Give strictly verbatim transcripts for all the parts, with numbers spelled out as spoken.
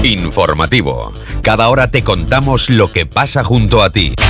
Informativo. Cada hora te contamos lo que pasa junto a ti.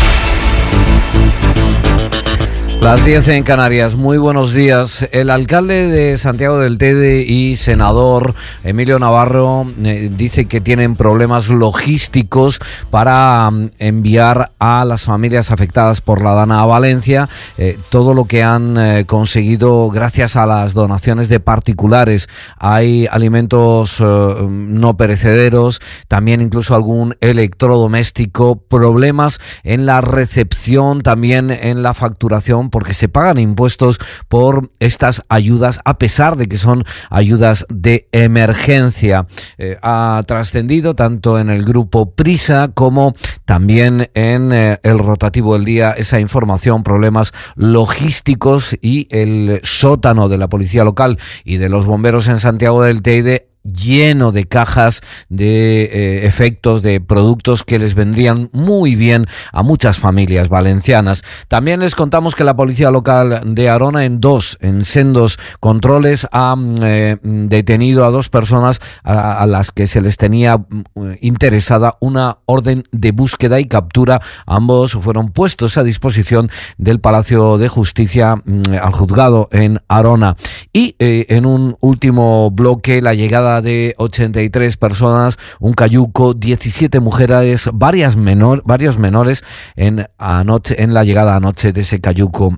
Las diez en Canarias. Muy buenos días. El alcalde de Santiago del Teide y senador Emilio Navarro eh, dice que tienen problemas logísticos para um, enviar a las familias afectadas por la Dana a Valencia eh, todo lo que han eh, conseguido gracias a las donaciones de particulares. Hay alimentos eh, no perecederos, también incluso algún electrodoméstico, problemas en la recepción, también en la facturación, porque se pagan impuestos por estas ayudas a pesar de que son ayudas de emergencia. Eh, ha trascendido tanto en el grupo Prisa como también en eh, el rotativo del día esa información, problemas logísticos, y el sótano de la policía local y de los bomberos en Santiago del Teide lleno de cajas de eh, efectos, de productos que les vendrían muy bien a muchas familias valencianas. También les contamos que la policía local de Arona, en dos, en sendos controles, ha eh, detenido a dos personas a, a las que se les tenía eh, interesada una orden de búsqueda y captura. Ambos fueron puestos a disposición del Palacio de Justicia eh, al juzgado en Arona. Y eh, en un último bloque, la llegada de ochenta y tres personas, un cayuco, diecisiete mujeres, varias menor, varios menores en, anoche, en la llegada anoche de ese cayuco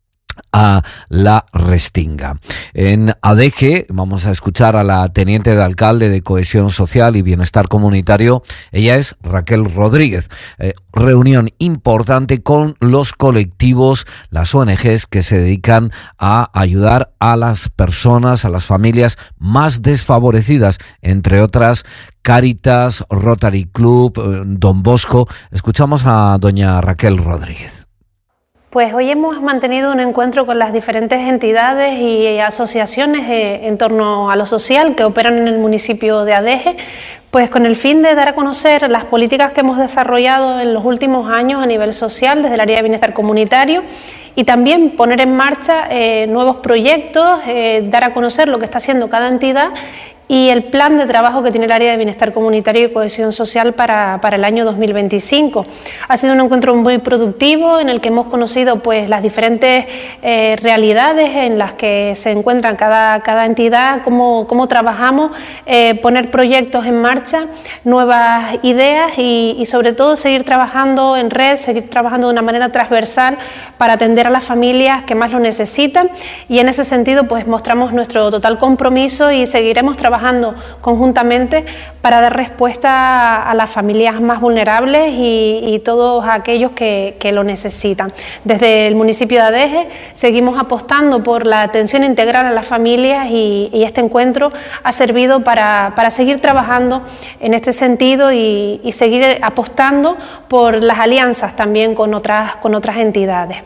a la Restinga. En Adeje vamos a escuchar a la teniente de alcalde de Cohesión Social y Bienestar Comunitario. Ella es Raquel Rodríguez. Eh, reunión importante con los colectivos, las O N Ges que se dedican a ayudar a las personas, a las familias más desfavorecidas, entre otras Cáritas, Rotary Club, eh, Don Bosco. Escuchamos a doña Raquel Rodríguez. Pues hoy hemos mantenido un encuentro con las diferentes entidades y asociaciones en torno a lo social que operan en el municipio de Adeje, pues con el fin de dar a conocer las políticas que hemos desarrollado en los últimos años a nivel social desde el área de bienestar comunitario, y también poner en marcha eh, nuevos proyectos, eh, dar a conocer lo que está haciendo cada entidad y el plan de trabajo que tiene el área de bienestar comunitario y cohesión social para, para el año dos mil veinticinco. Ha sido un encuentro muy productivo en el que hemos conocido pues las diferentes eh, realidades en las que se encuentran cada, cada entidad, cómo, cómo trabajamos, eh, poner proyectos en marcha, nuevas ideas y, y sobre todo seguir trabajando en red, seguir trabajando de una manera transversal para atender a las familias que más lo necesitan, y en ese sentido pues mostramos nuestro total compromiso y seguiremos trabajando trabajando conjuntamente para dar respuesta a las familias más vulnerables y, y todos aquellos que, que lo necesitan. Desde el municipio de Adeje seguimos apostando por la atención integral a las familias y, y este encuentro ha servido para, para seguir trabajando en este sentido y, y seguir apostando por las alianzas también con otras, con otras entidades.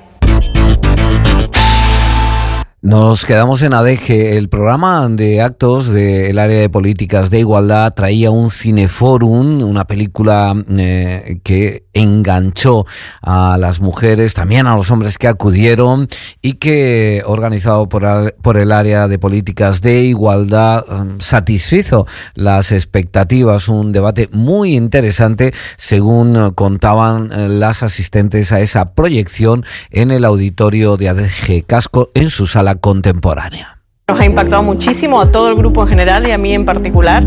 Nos quedamos en Adeje. El programa de actos del área de políticas de igualdad traía un cineforum, una película eh, que enganchó a las mujeres, también a los hombres que acudieron, y que, organizado por, al, por el área de políticas de igualdad, um, satisfizo las expectativas. Un debate muy interesante, según contaban las asistentes a esa proyección en el auditorio de Adeje Casco en su sala contemporánea. Nos ha impactado muchísimo a todo el grupo en general y a mí en particular,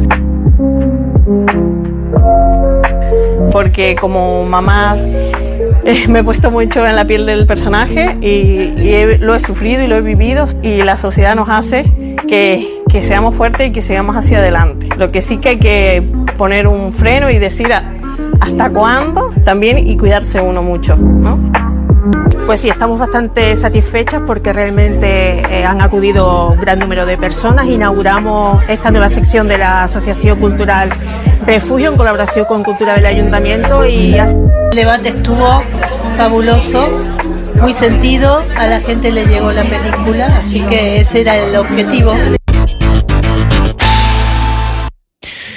porque como mamá eh, me he puesto mucho en la piel del personaje y, y he, lo he sufrido y lo he vivido, y la sociedad nos hace que, que seamos fuertes y que sigamos hacia adelante. Lo que sí que hay que poner un freno y decir a, hasta cuándo también, y cuidarse uno mucho, ¿no? Pues sí, estamos bastante satisfechas porque realmente eh, han acudido un gran número de personas. Inauguramos esta nueva sección de la Asociación Cultural Refugio en colaboración con Cultura del Ayuntamiento y... El debate estuvo fabuloso, muy sentido, a la gente le llegó la película, así que ese era el objetivo.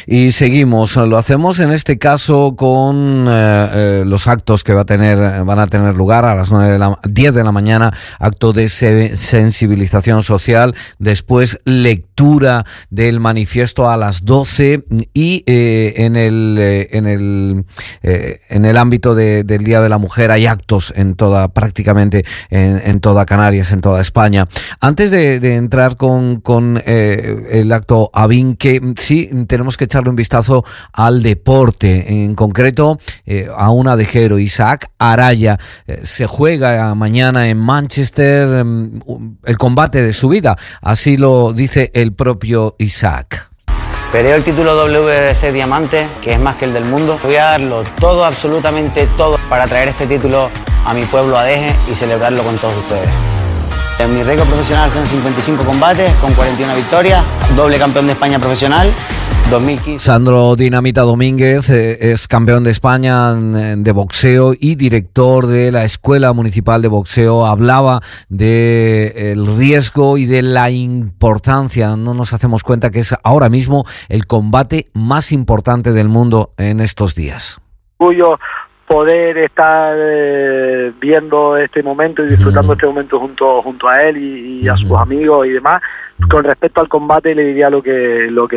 Y seguimos, lo hacemos en este caso con eh, eh, los actos que va a tener, van a tener lugar a las nueve de la, diez de la mañana, acto de se, sensibilización social, después lectura del manifiesto a las doce y eh, en el eh, en el eh, en el ámbito de, del Día de la Mujer hay actos en toda, prácticamente en, en toda Canarias, en toda España. Antes de, de entrar con, con eh, el acto ABIN, que sí tenemos que echarle un vistazo al deporte, en concreto eh, a un adejero, Isaac Araya. Eh, se juega mañana en Manchester eh, el combate de su vida, así lo dice el propio Isaac. Peleo el título W B C Diamante, que es más que el del mundo. Voy a darlo todo, absolutamente todo, para traer este título a mi pueblo Adeje y celebrarlo con todos ustedes. Mi récord profesional son cincuenta y cinco combates con cuarenta y una victorias, doble campeón de España profesional. dos mil quince. Sandro Dinamita Domínguez eh, es campeón de España de boxeo y director de la Escuela Municipal de Boxeo. Hablaba del riesgo y de la importancia, no nos hacemos cuenta que es ahora mismo el combate más importante del mundo en estos días. Orgullo poder estar eh, viendo este momento y disfrutando uh-huh. este momento junto junto a él y, y a uh-huh. sus amigos y demás. Con respecto al combate le diría lo que lo que